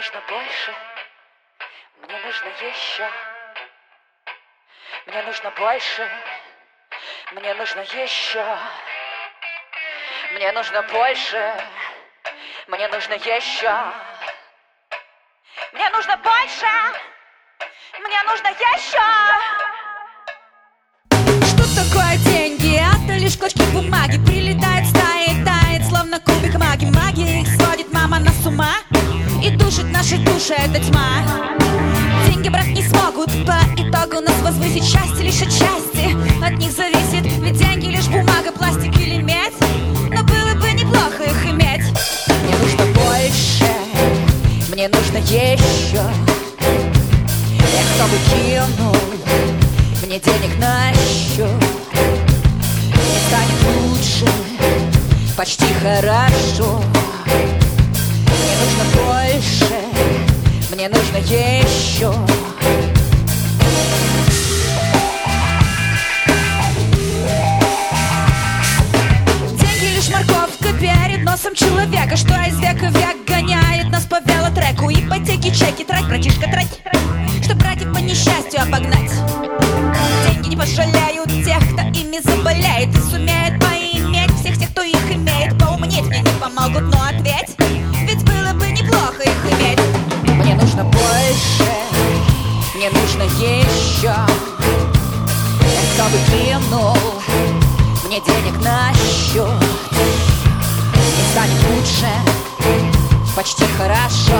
нужно больше, мне нужно еще. Мне нужно больше, мне нужно еще. Мне нужно больше, мне нужно еще. Мне нужно больше, мне нужно еще. Что такое деньги? Это лишь клочки бумаги. Прилетает стая и тает, словно кубик магии. Магия их сводит, мама, нас с ума и душит наши души, это тьма. Деньги брать не смогут, по итогу нас возвысить счастье лишь отчасти. От них зависит, ведь деньги лишь бумага, пластик или медь. Но было бы неплохо их иметь. Мне нужно больше, мне нужно еще. Я кто бы кинул мне денег на счет. Мне станет лучше, почти хорошо. Мне нужно больше, мне нужно еще. Деньги лишь морковка перед носом человека, что из века в век гоняет нас по велотреку. Ипотеки, чеки, трать, братишка, трать, чтоб братьев по несчастью обогнать. Деньги не пожалеют тех, кто ими заболеет, и сумеет поиметь всех тех, кто их имеет. Поумнеть мне не помогут, но ответь, ведь было бы неплохо их иметь. Мне нужно больше, мне нужно еще. Я кто бы кинул мне денег на счет. Мне станет лучше, почти хорошо.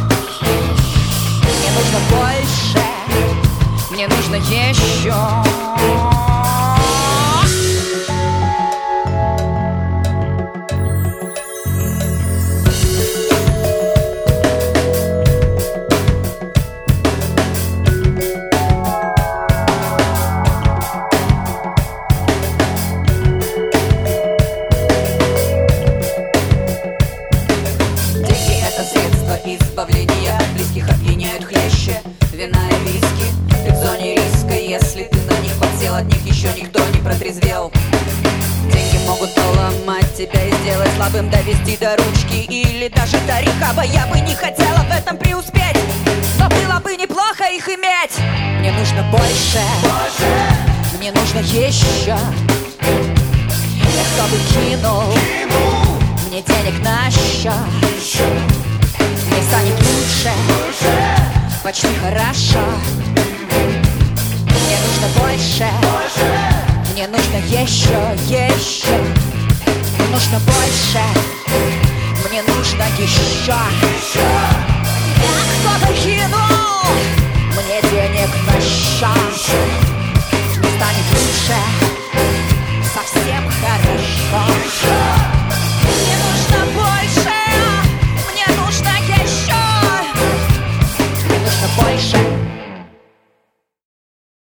Мне нужно больше, мне нужно еще. Избавления близких опьяняют хлеще вина и виски. Ты в зоне риска, если ты на них подсел. От них еще никто не протрезвел. Деньги могут поломать тебя и сделать слабым, довести до ручки или даже до рехаба. Я бы не хотела в этом преуспеть, но было бы неплохо их иметь. Мне нужно больше, мне нужно еще. Я кто бы кинул мне денег на счет. Мне станет лучше, почти хорошо. Мне нужно больше, мне нужно еще. Мне нужно больше, мне нужно еще.